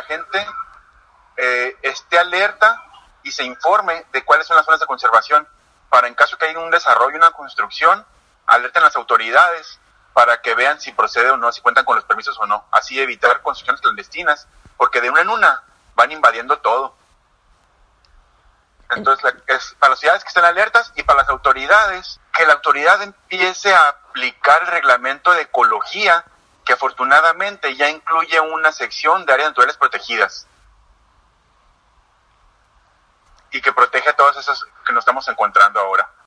gente esté alerta y se informe de cuáles son las zonas de conservación, para en caso que haya un desarrollo, una construcción, alerten a las autoridades para que vean si procede o no, si cuentan con los permisos o no. Así evitar construcciones clandestinas, porque de una en una van invadiendo todo. Entonces, es para las ciudades que estén alertas y para las autoridades, que la autoridad empiece a aplicar el reglamento de ecología, que afortunadamente ya incluye una sección de áreas naturales protegidas y que protege a todas esas que nos estamos encontrando ahora.